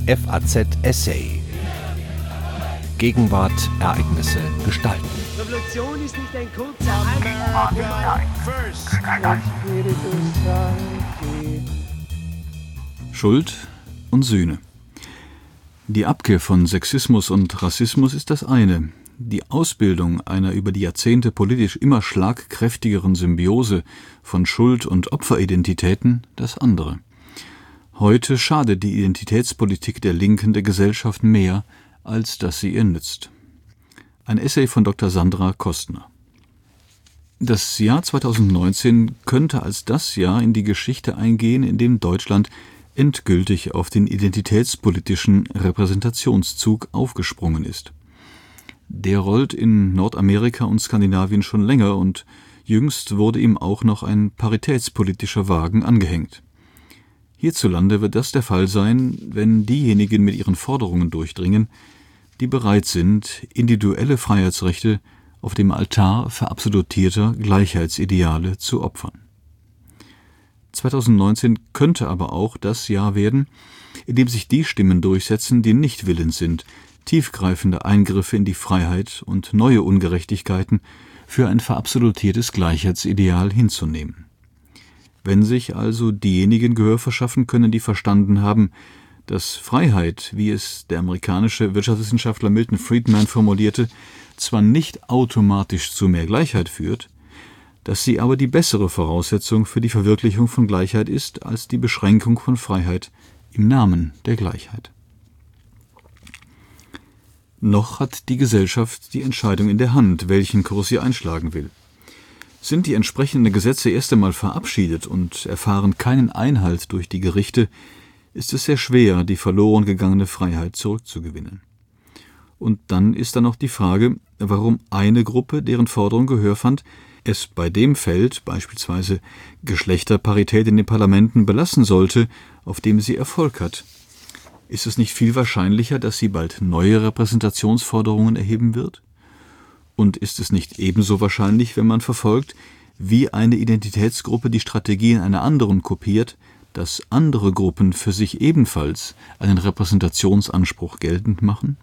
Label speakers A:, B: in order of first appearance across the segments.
A: FAZ Essay. Gegenwart, Ereignisse, Gestalten.
B: Revolution ist nicht ein kurzer
C: Schuld und Sühne. Die Abkehr von Sexismus und Rassismus ist das eine. Die Ausbildung einer über die Jahrzehnte politisch immer schlagkräftigeren Symbiose von Schuld- und Opferidentitäten das andere. Heute schadet die Identitätspolitik der Linken der Gesellschaft mehr, als dass sie ihr nützt. Ein Essay von Dr. Sandra Kostner. Das Jahr 2019 könnte als das Jahr in die Geschichte eingehen, in dem Deutschland endgültig auf den identitätspolitischen Repräsentationszug aufgesprungen ist. Der rollt in Nordamerika und Skandinavien schon länger und jüngst wurde ihm auch noch ein paritätspolitischer Wagen angehängt. Hierzulande wird das der Fall sein, wenn diejenigen mit ihren Forderungen durchdringen, die bereit sind, individuelle Freiheitsrechte auf dem Altar verabsolutierter Gleichheitsideale zu opfern. 2019 könnte aber auch das Jahr werden, in dem sich die Stimmen durchsetzen, die nicht willens sind, tiefgreifende Eingriffe in die Freiheit und neue Ungerechtigkeiten für ein verabsolutiertes Gleichheitsideal hinzunehmen. Wenn sich also diejenigen Gehör verschaffen können, die verstanden haben, dass Freiheit, wie es der amerikanische Wirtschaftswissenschaftler Milton Friedman formulierte, zwar nicht automatisch zu mehr Gleichheit führt, dass sie aber die bessere Voraussetzung für die Verwirklichung von Gleichheit ist als die Beschränkung von Freiheit im Namen der Gleichheit. Noch hat die Gesellschaft die Entscheidung in der Hand, welchen Kurs sie einschlagen will. Sind die entsprechenden Gesetze erst einmal verabschiedet und erfahren keinen Einhalt durch die Gerichte, ist es sehr schwer, die verloren gegangene Freiheit zurückzugewinnen. Und dann ist da noch die Frage, warum eine Gruppe, deren Forderung Gehör fand, es bei dem Feld, beispielsweise Geschlechterparität in den Parlamenten, belassen sollte, auf dem sie Erfolg hat. Ist es nicht viel wahrscheinlicher, dass sie bald neue Repräsentationsforderungen erheben wird? Und ist es nicht ebenso wahrscheinlich, wenn man verfolgt, wie eine Identitätsgruppe die Strategien einer anderen kopiert, dass andere Gruppen für sich ebenfalls einen Repräsentationsanspruch geltend machen?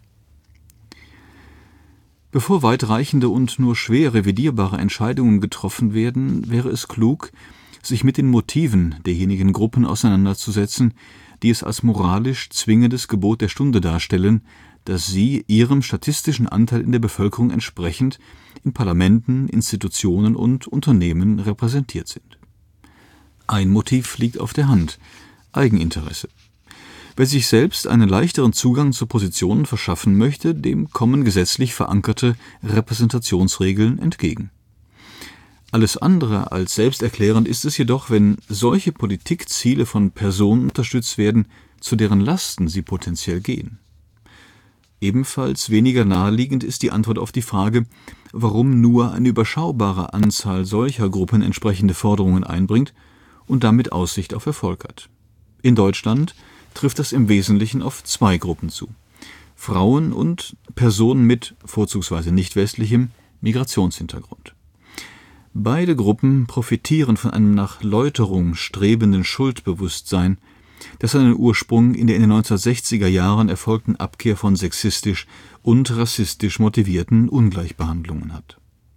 C: Bevor weitreichende und nur schwer revidierbare Entscheidungen getroffen werden, wäre es klug, sich mit den Motiven derjenigen Gruppen auseinanderzusetzen, die es als moralisch zwingendes Gebot der Stunde darstellen, dass sie ihrem statistischen Anteil in der Bevölkerung entsprechend in Parlamenten, Institutionen und Unternehmen repräsentiert sind. Ein Motiv liegt auf der Hand: Eigeninteresse. Wer sich selbst einen leichteren Zugang zu Positionen verschaffen möchte, dem kommen gesetzlich verankerte Repräsentationsregeln entgegen. Alles andere als selbsterklärend ist es jedoch, wenn solche Politikziele von Personen unterstützt werden, zu deren Lasten sie potenziell gehen. Ebenfalls weniger naheliegend ist die Antwort auf die Frage, warum nur eine überschaubare Anzahl solcher Gruppen entsprechende Forderungen einbringt und damit Aussicht auf Erfolg hat. In Deutschland trifft das im Wesentlichen auf zwei Gruppen zu: Frauen und Personen mit vorzugsweise nicht westlichem Migrationshintergrund. Beide Gruppen profitieren von einem nach Läuterung strebenden Schuldbewusstsein, das seinen Ursprung in der in den 1960er Jahren erfolgten Abkehr von sexistisch und rassistisch motivierten Ungleichbehandlungen hat.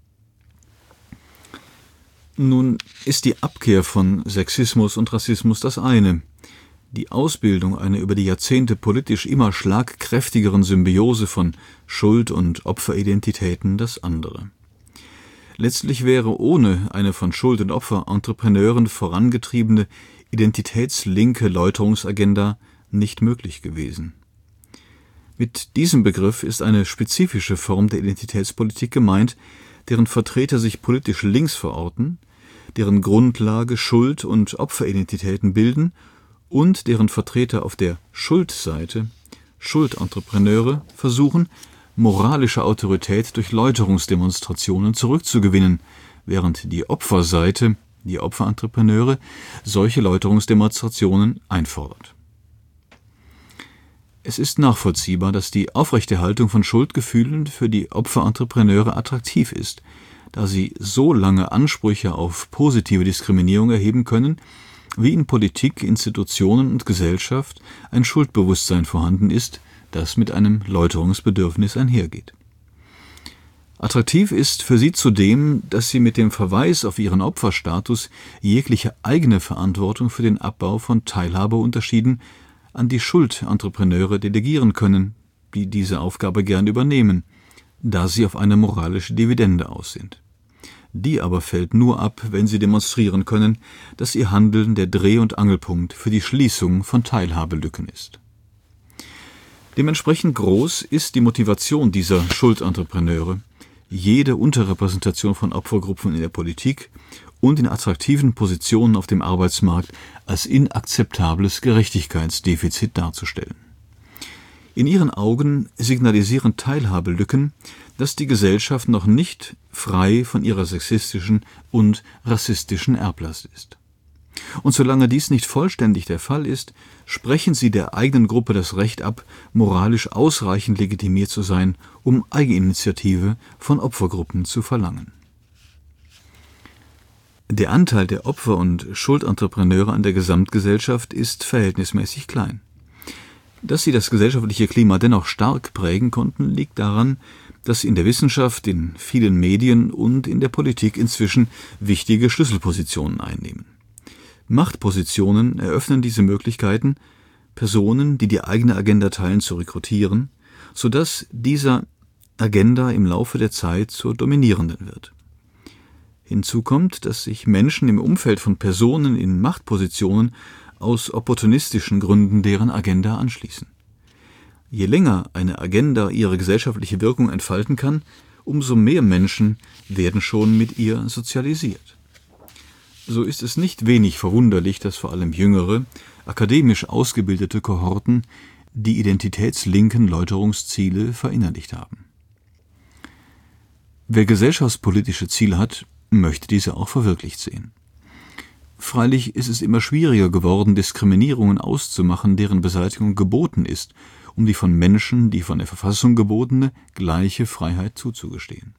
C: Nun ist die Abkehr von Sexismus und Rassismus das eine, die Ausbildung einer über die Jahrzehnte politisch immer schlagkräftigeren Symbiose von Schuld- und Opferidentitäten das andere. Letztlich wäre ohne eine von Schuld- und Opfer-Entrepreneuren vorangetriebene identitätslinke Läuterungsagenda nicht möglich gewesen. Mit diesem Begriff ist eine spezifische Form der Identitätspolitik gemeint, deren Vertreter sich politisch links verorten, deren Grundlage Schuld- und Opferidentitäten bilden und deren Vertreter auf der Schuldseite, Schuldentrepreneure, versuchen, moralische Autorität durch Läuterungsdemonstrationen zurückzugewinnen, während die Opferseite, die Opferentrepreneure, solche Läuterungsdemonstrationen einfordert. Es ist nachvollziehbar, dass die Aufrechterhaltung von Schuldgefühlen für die Opferentrepreneure attraktiv ist, da sie so lange Ansprüche auf positive Diskriminierung erheben können, wie in Politik, Institutionen und Gesellschaft ein Schuldbewusstsein vorhanden ist, das mit einem Läuterungsbedürfnis einhergeht. Attraktiv ist für sie zudem, dass sie mit dem Verweis auf ihren Opferstatus jegliche eigene Verantwortung für den Abbau von Teilhabeunterschieden an die Schuldentrepreneure delegieren können, die diese Aufgabe gern übernehmen, da sie auf eine moralische Dividende aus sind. Die aber fällt nur ab, wenn sie demonstrieren können, dass ihr Handeln der Dreh- und Angelpunkt für die Schließung von Teilhabelücken ist. Dementsprechend groß ist die Motivation dieser Schuldentrepreneure, jede Unterrepräsentation von Opfergruppen in der Politik und in attraktiven Positionen auf dem Arbeitsmarkt als inakzeptables Gerechtigkeitsdefizit darzustellen. In ihren Augen signalisieren Teilhabelücken, dass die Gesellschaft noch nicht frei von ihrer sexistischen und rassistischen Erblast ist. Und solange dies nicht vollständig der Fall ist, sprechen sie der eigenen Gruppe das Recht ab, moralisch ausreichend legitimiert zu sein, um Eigeninitiative von Opfergruppen zu verlangen. Der Anteil der Opfer- und Schuldentrepreneure an der Gesamtgesellschaft ist verhältnismäßig klein. Dass sie das gesellschaftliche Klima dennoch stark prägen konnten, liegt daran, dass sie in der Wissenschaft, in vielen Medien und in der Politik inzwischen wichtige Schlüsselpositionen einnehmen. Machtpositionen eröffnen diese Möglichkeiten, Personen, die die eigene Agenda teilen, zu rekrutieren, sodass dieser Agenda im Laufe der Zeit zur dominierenden wird. Hinzu kommt, dass sich Menschen im Umfeld von Personen in Machtpositionen aus opportunistischen Gründen deren Agenda anschließen. Je länger eine Agenda ihre gesellschaftliche Wirkung entfalten kann, umso mehr Menschen werden schon mit ihr sozialisiert. So ist es nicht wenig verwunderlich, dass vor allem jüngere, akademisch ausgebildete Kohorten die identitätslinken Läuterungsziele verinnerlicht haben. Wer gesellschaftspolitische Ziele hat, möchte diese auch verwirklicht sehen. Freilich ist es immer schwieriger geworden, Diskriminierungen auszumachen, deren Beseitigung geboten ist, um die von Menschen, die von der Verfassung gebotene, gleiche Freiheit zuzugestehen.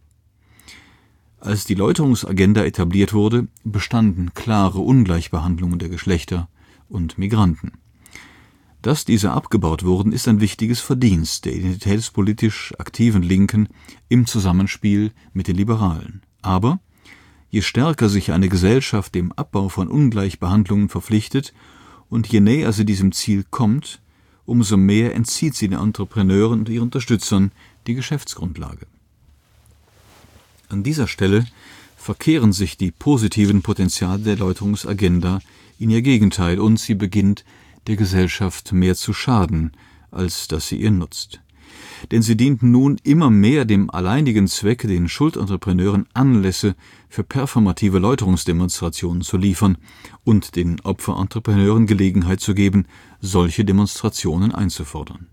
C: Als die Läuterungsagenda etabliert wurde, bestanden klare Ungleichbehandlungen der Geschlechter und Migranten. Dass diese abgebaut wurden, ist ein wichtiges Verdienst der identitätspolitisch aktiven Linken im Zusammenspiel mit den Liberalen. Aber je stärker sich eine Gesellschaft dem Abbau von Ungleichbehandlungen verpflichtet und je näher sie diesem Ziel kommt, umso mehr entzieht sie den Entrepreneuren und ihren Unterstützern die Geschäftsgrundlage. An dieser Stelle verkehren sich die positiven Potenziale der Läuterungsagenda in ihr Gegenteil und sie beginnt, der Gesellschaft mehr zu schaden, als dass sie ihr nutzt. Denn sie dient nun immer mehr dem alleinigen Zweck, den Schuldentrepreneuren Anlässe für performative Läuterungsdemonstrationen zu liefern und den Opferentrepreneuren Gelegenheit zu geben, solche Demonstrationen einzufordern.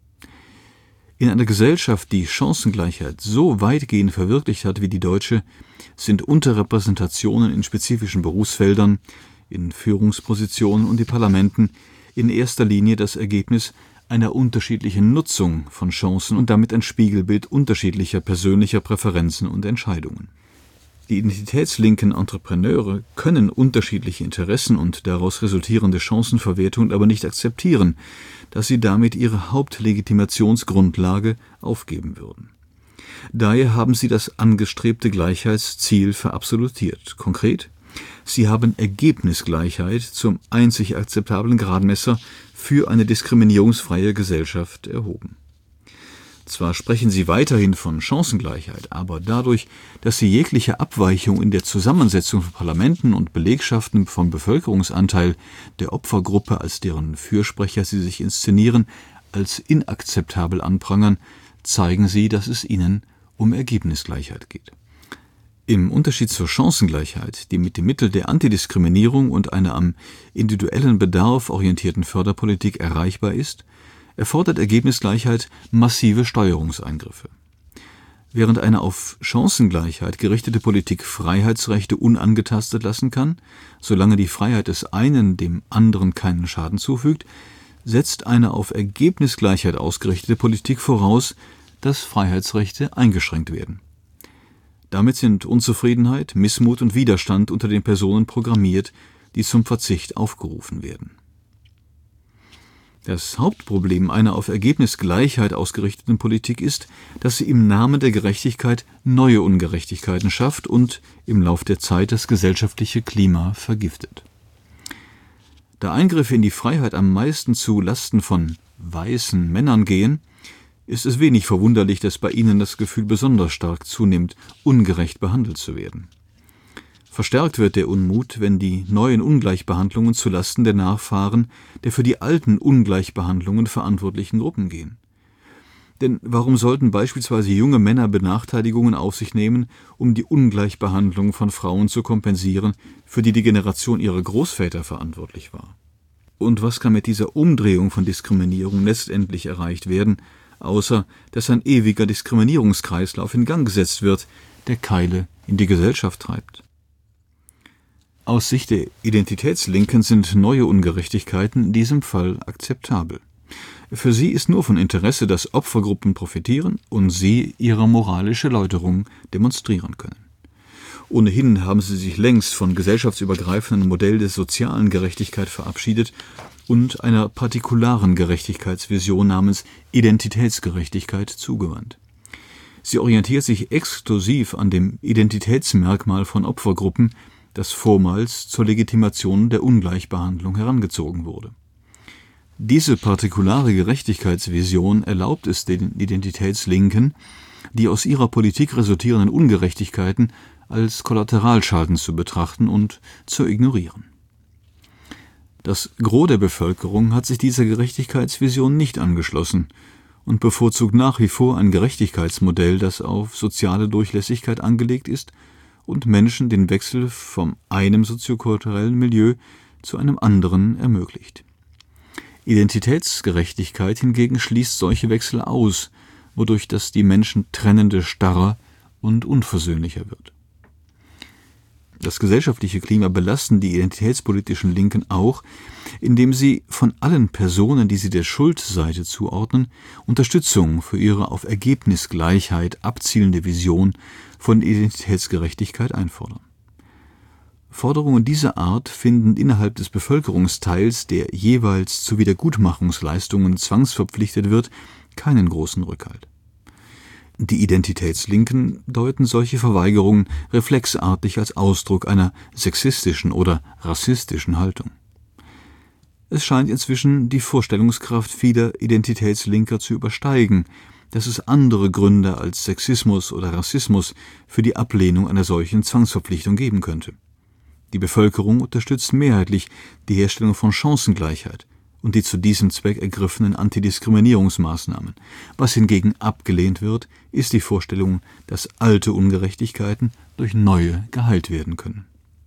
C: In einer Gesellschaft, die Chancengleichheit so weitgehend verwirklicht hat wie die deutsche, sind Unterrepräsentationen in spezifischen Berufsfeldern, in Führungspositionen und in Parlamenten in erster Linie das Ergebnis einer unterschiedlichen Nutzung von Chancen und damit ein Spiegelbild unterschiedlicher persönlicher Präferenzen und Entscheidungen. Die identitätslinken Entrepreneure können unterschiedliche Interessen und daraus resultierende Chancenverwertung aber nicht akzeptieren, dass sie damit ihre Hauptlegitimationsgrundlage aufgeben würden. Daher haben sie das angestrebte Gleichheitsziel verabsolutiert. Konkret: Sie haben Ergebnisgleichheit zum einzig akzeptablen Gradmesser für eine diskriminierungsfreie Gesellschaft erhoben. Zwar sprechen sie weiterhin von Chancengleichheit, aber dadurch, dass sie jegliche Abweichung in der Zusammensetzung von Parlamenten und Belegschaften vom Bevölkerungsanteil der Opfergruppe, als deren Fürsprecher sie sich inszenieren, als inakzeptabel anprangern, zeigen sie, dass es ihnen um Ergebnisgleichheit geht. Im Unterschied zur Chancengleichheit, die mit dem Mittel der Antidiskriminierung und einer am individuellen Bedarf orientierten Förderpolitik erreichbar ist, erfordert Ergebnisgleichheit massive Steuerungseingriffe. Während eine auf Chancengleichheit gerichtete Politik Freiheitsrechte unangetastet lassen kann, solange die Freiheit des einen dem anderen keinen Schaden zufügt, setzt eine auf Ergebnisgleichheit ausgerichtete Politik voraus, dass Freiheitsrechte eingeschränkt werden. Damit sind Unzufriedenheit, Missmut und Widerstand unter den Personen programmiert, die zum Verzicht aufgerufen werden. Das Hauptproblem einer auf Ergebnisgleichheit ausgerichteten Politik ist, dass sie im Namen der Gerechtigkeit neue Ungerechtigkeiten schafft und im Lauf der Zeit das gesellschaftliche Klima vergiftet. Da Eingriffe in die Freiheit am meisten zu Lasten von weißen Männern gehen, ist es wenig verwunderlich, dass bei ihnen das Gefühl besonders stark zunimmt, ungerecht behandelt zu werden. Verstärkt wird der Unmut, wenn die neuen Ungleichbehandlungen zu Lasten der Nachfahren der für die alten Ungleichbehandlungen verantwortlichen Gruppen gehen. Denn warum sollten beispielsweise junge Männer Benachteiligungen auf sich nehmen, um die Ungleichbehandlung von Frauen zu kompensieren, für die die Generation ihrer Großväter verantwortlich war? Und was kann mit dieser Umdrehung von Diskriminierung letztendlich erreicht werden, außer dass ein ewiger Diskriminierungskreislauf in Gang gesetzt wird, der Keile in die Gesellschaft treibt? Aus Sicht der Identitätslinken sind neue Ungerechtigkeiten in diesem Fall akzeptabel. Für sie ist nur von Interesse, dass Opfergruppen profitieren und sie ihre moralische Läuterung demonstrieren können. Ohnehin haben sie sich längst von gesellschaftsübergreifenden Modell der sozialen Gerechtigkeit verabschiedet und einer partikularen Gerechtigkeitsvision namens Identitätsgerechtigkeit zugewandt. Sie orientiert sich exklusiv an dem Identitätsmerkmal von Opfergruppen, das vormals zur Legitimation der Ungleichbehandlung herangezogen wurde. Diese partikulare Gerechtigkeitsvision erlaubt es den Identitätslinken, die aus ihrer Politik resultierenden Ungerechtigkeiten als Kollateralschaden zu betrachten und zu ignorieren. Das Gros der Bevölkerung hat sich dieser Gerechtigkeitsvision nicht angeschlossen und bevorzugt nach wie vor ein Gerechtigkeitsmodell, das auf soziale Durchlässigkeit angelegt ist und Menschen den Wechsel von einem soziokulturellen Milieu zu einem anderen ermöglicht. Identitätsgerechtigkeit hingegen schließt solche Wechsel aus, wodurch das die Menschen trennende starrer und unversöhnlicher wird. Das gesellschaftliche Klima belasten die identitätspolitischen Linken auch, indem sie von allen Personen, die sie der Schuldseite zuordnen, Unterstützung für ihre auf Ergebnisgleichheit abzielende Vision von Identitätsgerechtigkeit einfordern. Forderungen dieser Art finden innerhalb des Bevölkerungsteils, der jeweils zu Wiedergutmachungsleistungen zwangsverpflichtet wird, keinen großen Rückhalt. Die Identitätslinken deuten solche Verweigerungen reflexartig als Ausdruck einer sexistischen oder rassistischen Haltung. Es scheint inzwischen die Vorstellungskraft vieler Identitätslinker zu übersteigen, dass es andere Gründe als Sexismus oder Rassismus für die Ablehnung einer solchen Zwangsverpflichtung geben könnte. Die Bevölkerung unterstützt mehrheitlich die Herstellung von Chancengleichheit und die zu diesem Zweck ergriffenen Antidiskriminierungsmaßnahmen. Was hingegen abgelehnt wird, ist die Vorstellung, dass alte Ungerechtigkeiten durch neue geheilt werden können.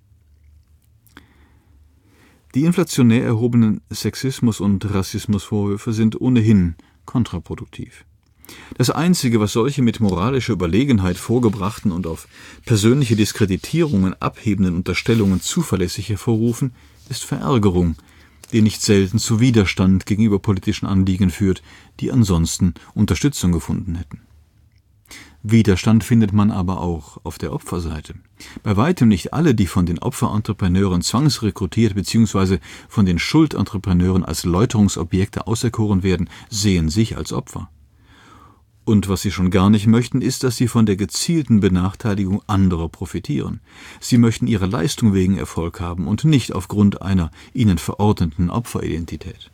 C: Die inflationär erhobenen Sexismus- und Rassismusvorwürfe sind ohnehin kontraproduktiv. Das Einzige, was solche mit moralischer Überlegenheit vorgebrachten und auf persönliche Diskreditierungen abhebenden Unterstellungen zuverlässig hervorrufen, ist Verärgerung, die nicht selten zu Widerstand gegenüber politischen Anliegen führt, die ansonsten Unterstützung gefunden hätten. Widerstand findet man aber auch auf der Opferseite. Bei weitem nicht alle, die von den Opferentrepreneuren zwangsrekrutiert bzw. von den Schuldentrepreneuren als Läuterungsobjekte auserkoren werden, sehen sich als Opfer. Und was sie schon gar nicht möchten, ist, dass sie von der gezielten Benachteiligung anderer profitieren. Sie möchten ihre Leistung wegen Erfolg haben und nicht aufgrund einer ihnen verordneten Opferidentität.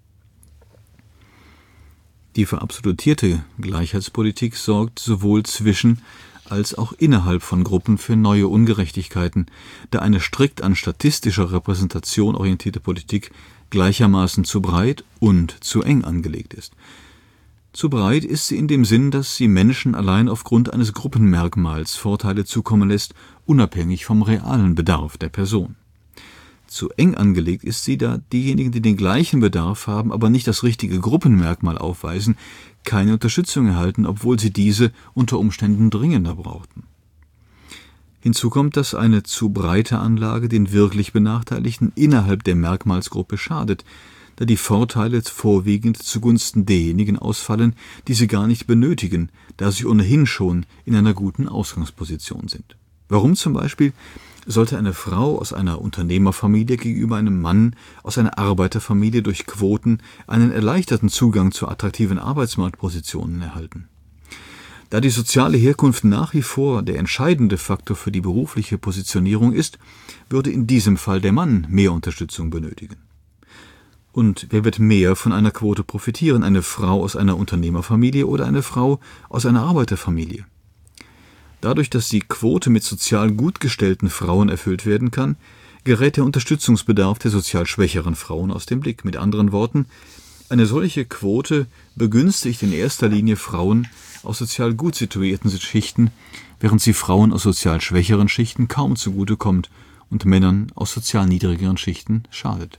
C: Die verabsolutierte Gleichheitspolitik sorgt sowohl zwischen als auch innerhalb von Gruppen für neue Ungerechtigkeiten, da eine strikt an statistischer Repräsentation orientierte Politik gleichermaßen zu breit und zu eng angelegt ist. Zu breit ist sie in dem Sinn, dass sie Menschen allein aufgrund eines Gruppenmerkmals Vorteile zukommen lässt, unabhängig vom realen Bedarf der Person. Zu eng angelegt ist sie, da diejenigen, die den gleichen Bedarf haben, aber nicht das richtige Gruppenmerkmal aufweisen, keine Unterstützung erhalten, obwohl sie diese unter Umständen dringender brauchten. Hinzu kommt, dass eine zu breite Anlage den wirklich Benachteiligten innerhalb der Merkmalsgruppe schadet, da die Vorteile vorwiegend zugunsten derjenigen ausfallen, die sie gar nicht benötigen, da sie ohnehin schon in einer guten Ausgangsposition sind. Warum zum Beispiel? Sollte eine Frau aus einer Unternehmerfamilie gegenüber einem Mann aus einer Arbeiterfamilie durch Quoten einen erleichterten Zugang zu attraktiven Arbeitsmarktpositionen erhalten? Da die soziale Herkunft nach wie vor der entscheidende Faktor für die berufliche Positionierung ist, würde in diesem Fall der Mann mehr Unterstützung benötigen. Und wer wird mehr von einer Quote profitieren, eine Frau aus einer Unternehmerfamilie oder eine Frau aus einer Arbeiterfamilie? Dadurch, dass die Quote mit sozial gut gestellten Frauen erfüllt werden kann, gerät der Unterstützungsbedarf der sozial schwächeren Frauen aus dem Blick. Mit anderen Worten, eine solche Quote begünstigt in erster Linie Frauen aus sozial gut situierten Schichten, während sie Frauen aus sozial schwächeren Schichten kaum zugutekommt und Männern aus sozial niedrigeren Schichten schadet.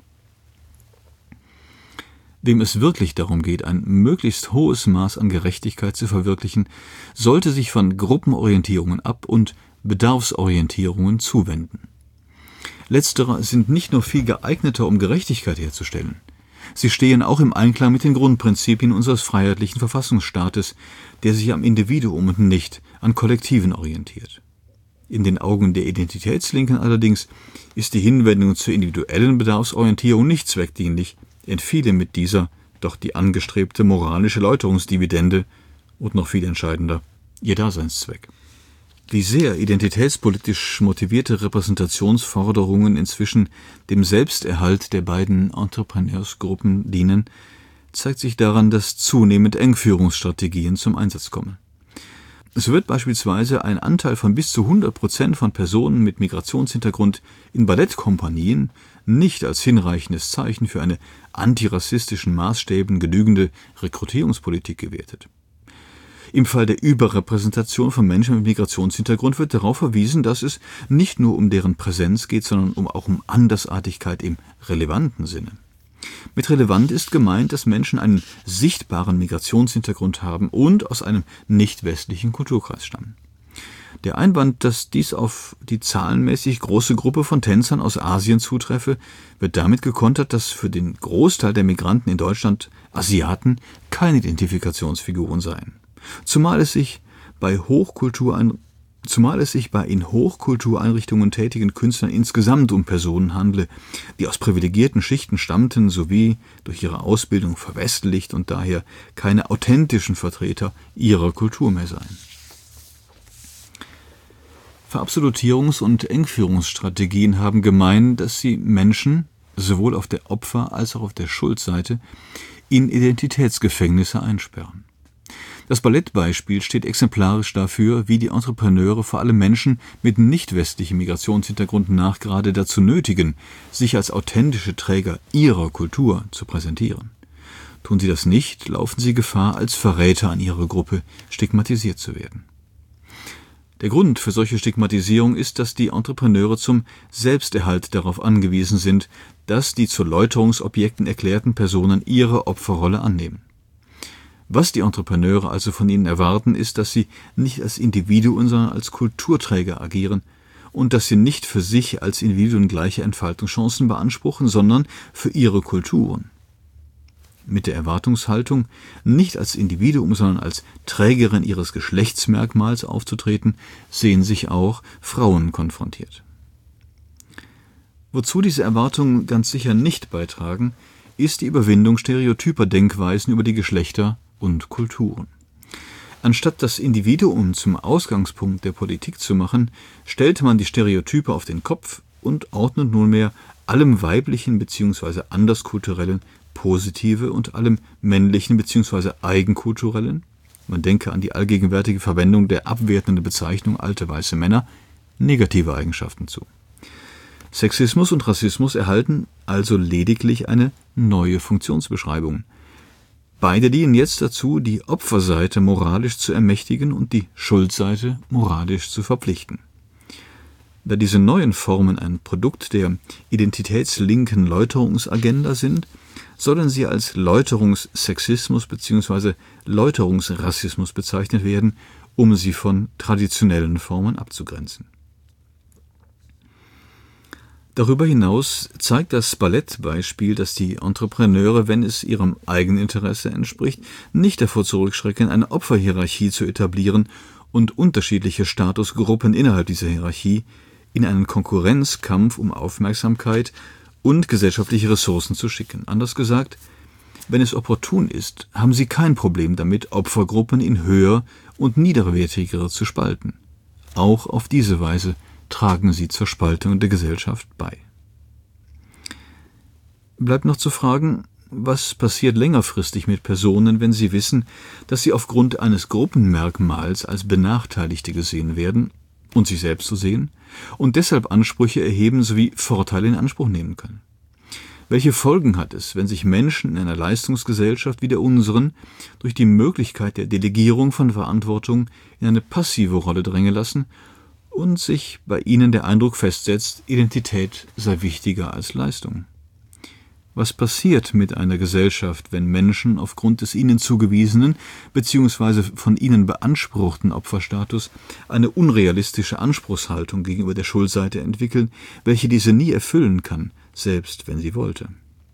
C: Wem es wirklich darum geht, ein möglichst hohes Maß an Gerechtigkeit zu verwirklichen, sollte sich von Gruppenorientierungen ab- und Bedarfsorientierungen zuwenden. Letztere sind nicht nur viel geeigneter, um Gerechtigkeit herzustellen. Sie stehen auch im Einklang mit den Grundprinzipien unseres freiheitlichen Verfassungsstaates, der sich am Individuum und nicht an Kollektiven orientiert. In den Augen der Identitätslinken allerdings ist die Hinwendung zur individuellen Bedarfsorientierung nicht zweckdienlich, entfiele mit dieser doch die angestrebte moralische Läuterungsdividende und noch viel entscheidender, ihr Daseinszweck. Wie sehr identitätspolitisch motivierte Repräsentationsforderungen inzwischen dem Selbsterhalt der beiden Entrepreneursgruppen dienen, zeigt sich daran, dass zunehmend Engführungsstrategien zum Einsatz kommen. So wird beispielsweise ein Anteil von bis zu 100% von Personen mit Migrationshintergrund in Ballettkompanien nicht als hinreichendes Zeichen für eine antirassistischen Maßstäben genügende Rekrutierungspolitik gewertet. Im Fall der Überrepräsentation von Menschen mit Migrationshintergrund wird darauf verwiesen, dass es nicht nur um deren Präsenz geht, sondern auch um Andersartigkeit im relevanten Sinne. Mit relevant ist gemeint, dass Menschen einen sichtbaren Migrationshintergrund haben und aus einem nicht-westlichen Kulturkreis stammen. Der Einwand, dass dies auf die zahlenmäßig große Gruppe von Tänzern aus Asien zutreffe, wird damit gekontert, dass für den Großteil der Migranten in Deutschland Asiaten keine Identifikationsfiguren seien. Zumal es sich bei in Hochkultureinrichtungen tätigen Künstlern insgesamt um Personen handle, die aus privilegierten Schichten stammten sowie durch ihre Ausbildung verwestlicht und daher keine authentischen Vertreter ihrer Kultur mehr seien. Verabsolutierungs- und Engführungsstrategien haben gemein, dass sie Menschen, sowohl auf der Opfer- als auch auf der Schuldseite, in Identitätsgefängnisse einsperren. Das Ballettbeispiel steht exemplarisch dafür, wie die Entrepreneure vor allem Menschen mit nicht-westlichem Migrationshintergrund nachgerade dazu nötigen, sich als authentische Träger ihrer Kultur zu präsentieren. Tun sie das nicht, laufen sie Gefahr, als Verräter an ihrer Gruppe stigmatisiert zu werden. Der Grund für solche Stigmatisierung ist, dass die Entrepreneure zum Selbsterhalt darauf angewiesen sind, dass die zu Läuterungsobjekten erklärten Personen ihre Opferrolle annehmen. Was die Entrepreneure also von ihnen erwarten, ist, dass sie nicht als Individuen, sondern als Kulturträger agieren und dass sie nicht für sich als Individuen gleiche Entfaltungschancen beanspruchen, sondern für ihre Kulturen. Mit der Erwartungshaltung, nicht als Individuum, sondern als Trägerin ihres Geschlechtsmerkmals aufzutreten, sehen sich auch Frauen konfrontiert. Wozu diese Erwartungen ganz sicher nicht beitragen, ist die Überwindung stereotyper Denkweisen über die Geschlechter und Kulturen. Anstatt das Individuum zum Ausgangspunkt der Politik zu machen, stellte man die Stereotype auf den Kopf und ordnet nunmehr allem Weiblichen bzw. Anderskulturellen positive und allem Männlichen bzw. Eigenkulturellen, man denke an die allgegenwärtige Verwendung der abwertenden Bezeichnung alte weiße Männer, negative Eigenschaften zu. Sexismus und Rassismus erhalten also lediglich eine neue Funktionsbeschreibung. Beide dienen jetzt dazu, die Opferseite moralisch zu ermächtigen und die Schuldseite moralisch zu verpflichten. Da diese neuen Formen ein Produkt der identitätslinken Läuterungsagenda sind, sollen sie als Läuterungssexismus bzw. Läuterungsrassismus bezeichnet werden, um sie von traditionellen Formen abzugrenzen. Darüber hinaus zeigt das Ballettbeispiel, dass die Entrepreneure, wenn es ihrem Eigeninteresse entspricht, nicht davor zurückschrecken, eine Opferhierarchie zu etablieren und unterschiedliche Statusgruppen innerhalb dieser Hierarchie in einen Konkurrenzkampf um Aufmerksamkeit und gesellschaftliche Ressourcen zu schicken. Anders gesagt, wenn es opportun ist, haben sie kein Problem damit, Opfergruppen in höher und niederwertigere zu spalten. Auch auf diese Weise tragen sie zur Spaltung der Gesellschaft bei. Bleibt noch zu fragen, was passiert längerfristig mit Personen, wenn sie wissen, dass sie aufgrund eines Gruppenmerkmals als Benachteiligte gesehen werden und sich selbst so sehen und deshalb Ansprüche erheben sowie Vorteile in Anspruch nehmen können. Welche Folgen hat es, wenn sich Menschen in einer Leistungsgesellschaft wie der unseren durch die Möglichkeit der Delegierung von Verantwortung in eine passive Rolle drängen lassen und sich bei ihnen der Eindruck festsetzt, Identität sei wichtiger als Leistung? Was passiert mit einer Gesellschaft, wenn Menschen aufgrund des ihnen zugewiesenen bzw. von ihnen beanspruchten Opferstatus eine unrealistische Anspruchshaltung gegenüber der Schuldseite entwickeln, welche diese nie erfüllen kann, selbst wenn sie wollte?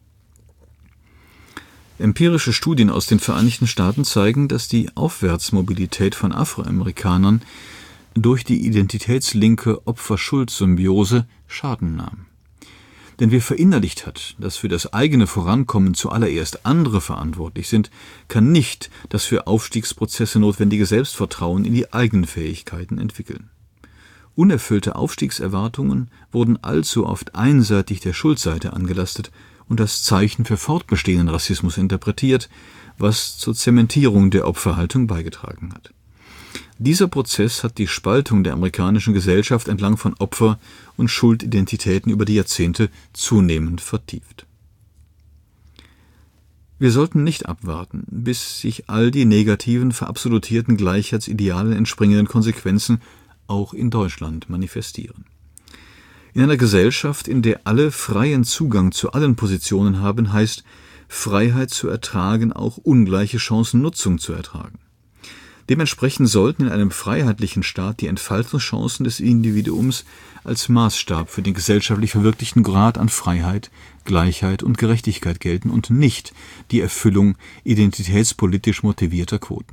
C: Empirische Studien aus den Vereinigten Staaten zeigen, dass die Aufwärtsmobilität von Afroamerikanern durch die identitätslinke Opfer-Schuld-Symbiose Schaden nahm. Denn wer verinnerlicht hat, dass für das eigene Vorankommen zuallererst andere verantwortlich sind, kann nicht das für Aufstiegsprozesse notwendige Selbstvertrauen in die eigenen Fähigkeiten entwickeln. Unerfüllte Aufstiegserwartungen wurden allzu oft einseitig der Schuldseite angelastet und als Zeichen für fortbestehenden Rassismus interpretiert, was zur Zementierung der Opferhaltung beigetragen hat. Dieser Prozess hat die Spaltung der amerikanischen Gesellschaft entlang von Opfer- und Schuldidentitäten über die Jahrzehnte zunehmend vertieft. Wir sollten nicht abwarten, bis sich all die negativen, verabsolutierten Gleichheitsidealen entspringenden Konsequenzen auch in Deutschland manifestieren. In einer Gesellschaft, in der alle freien Zugang zu allen Positionen haben, heißt Freiheit zu ertragen, auch ungleiche Chancennutzung zu ertragen. Dementsprechend sollten in einem freiheitlichen Staat die Entfaltungschancen des Individuums als Maßstab für den gesellschaftlich verwirklichten Grad an Freiheit, Gleichheit und Gerechtigkeit gelten und nicht die Erfüllung identitätspolitisch motivierter Quoten.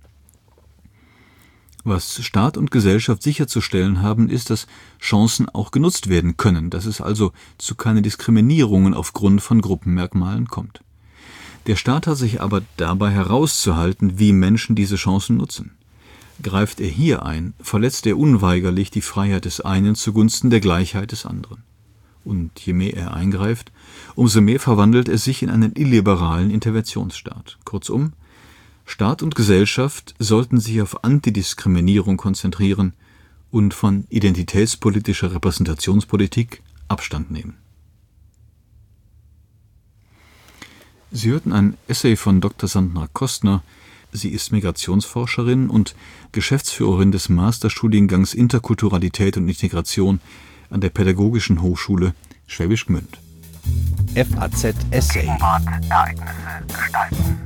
C: Was Staat und Gesellschaft sicherzustellen haben, ist, dass Chancen auch genutzt werden können, dass es also zu keinen Diskriminierungen aufgrund von Gruppenmerkmalen kommt. Der Staat hat sich aber dabei herauszuhalten, wie Menschen diese Chancen nutzen. Greift er hier ein, verletzt er unweigerlich die Freiheit des einen zugunsten der Gleichheit des anderen. Und je mehr er eingreift, umso mehr verwandelt er sich in einen illiberalen Interventionsstaat. Kurzum, Staat und Gesellschaft sollten sich auf Antidiskriminierung konzentrieren und von identitätspolitischer Repräsentationspolitik Abstand nehmen. Sie hörten ein Essay von Dr. Sandra Kostner. Sie ist Migrationsforscherin und Geschäftsführerin des Masterstudiengangs Interkulturalität und Integration an der Pädagogischen Hochschule Schwäbisch Gmünd.
A: FAZ Essay.
B: Ereignisse gestalten.